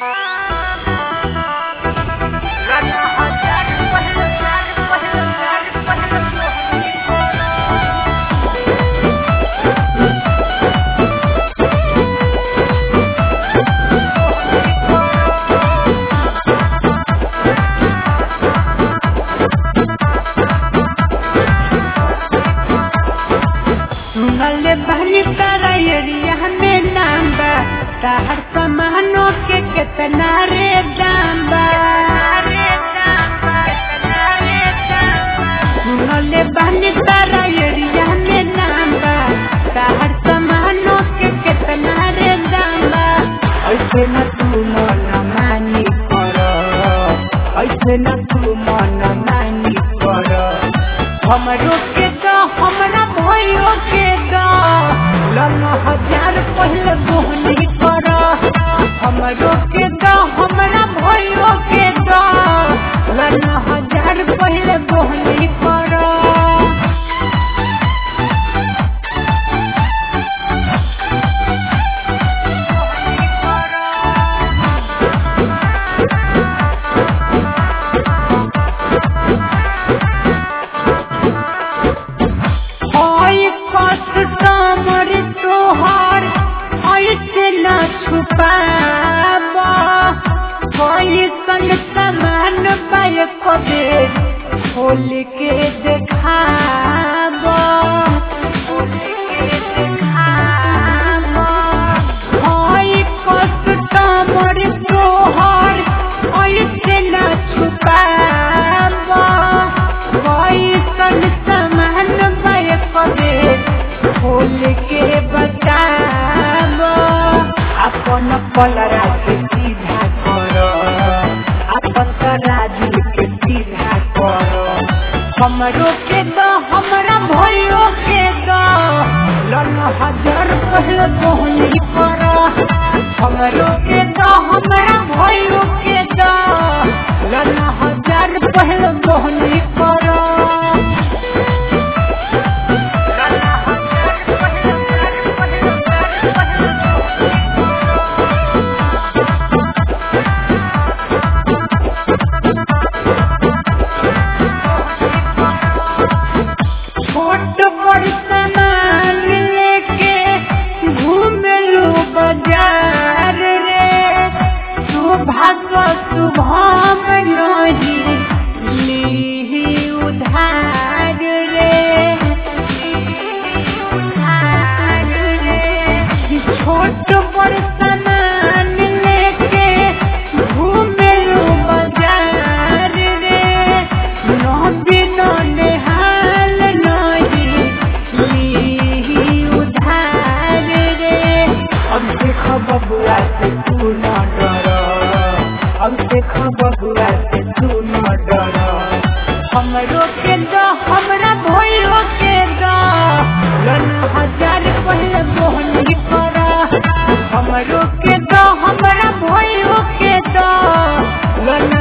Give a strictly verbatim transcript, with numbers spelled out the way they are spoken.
बहनी तारा एरिया में नाम बा ताहर समानो के कितना रे दाम बा सुनले बहनी तारा एरिया में नाम बा ताहर समानो के कितना रे दाम बा ऐसे न तू मन मानी कर ऐसे न तू मन मानी कर हमरो के तो हमरा भयो के तो लम हजार पहले बोहनी कर हमरो के तो हमरा भयो के तो लम हजार पहले बोहनी कर समान पाय कबे खोल के देखाब खोल के देखाब हई कस्टमर तोहर ऐसे न छुपाब कैसन समान पाय कबे खोल के बताब अपन पलरा के सीधा राजू के सीधा करो हमरो के दो हमरा भयो के दो लन हजार पहले बोहनी करो हमरो के दो हमरा भयो के दो लन हजार पहले बोहनी करो शुभम नहीं ली उधार रे उधार रे छोट बड़ सामान लेके घूमे बाजार रे नबी नेहाल नहीं ली उधार रे अब देख बबुआ से तू न डर अब देख बबुआ से तू न डर हमरो के दो हमरा भयो के दो लन हजार पहले बोहनी कर हमरो के दो हमरा भयो के दो लन